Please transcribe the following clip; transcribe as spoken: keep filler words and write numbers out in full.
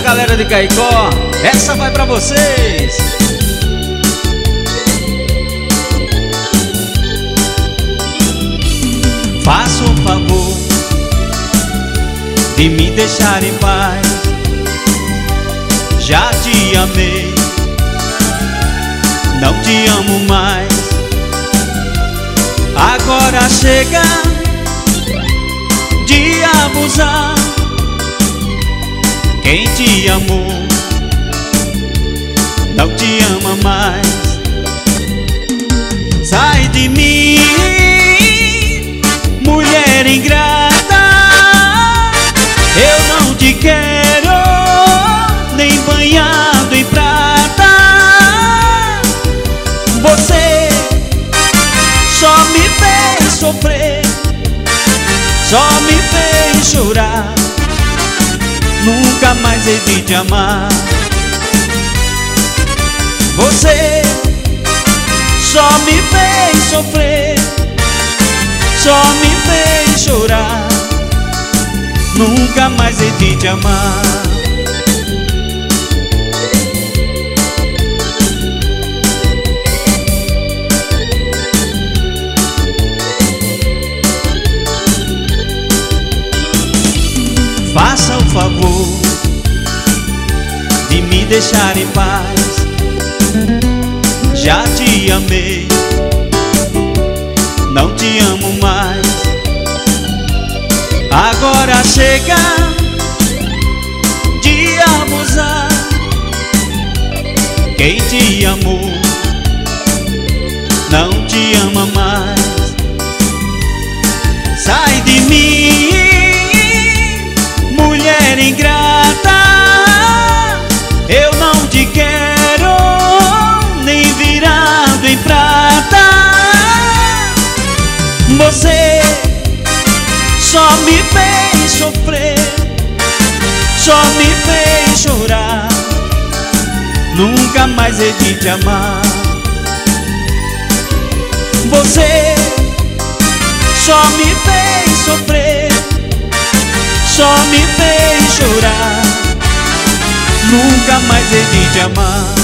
galera de Caicó, essa vai pra vocês. Faça um favor de me deixar em paz. Já te amei, não te amo mais. Agora chega de abusar. Quem te amou não te ama mais. Sai de mim, mulher ingrata. Eu não te quero nem banhado em prata. Você só me fez sofrer, só me fez chorar. Nunca mais hei de te amar. Você só me fez sofrer, só me fez chorar. Nunca mais hei de te amar. Faça o favor de me deixar em paz. Já te amei, não te amo mais. Agora chega de abusar. Quem te amou não te ama mais. Sai de mim, mulher ingrata. Eu não te quero nem virado em prata. Você só me fez sofrer, só me fez chorar. Nunca mais hei de te amar. Você só me fez sofrer, só me fez chorar. Nunca mais hei de te amar.